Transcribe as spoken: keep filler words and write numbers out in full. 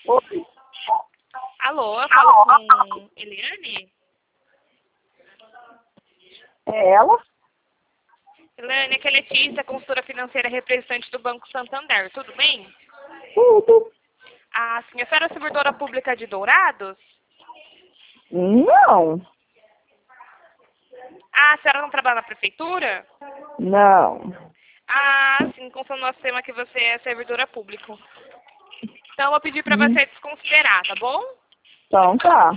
Oi. Alô, eu falo com Eliane? É ela? Eliane, aqui é Letícia, consultora financeira representante do Banco Santander, tudo bem? Tudo. A senhora é servidora pública de Dourados? Não. Ah, a senhora não trabalha na prefeitura? Não. Ah, sim, conforme o nosso tema que você é servidora pública. Então eu vou pedir para Hum. você desconsiderar, tá bom? Então tá.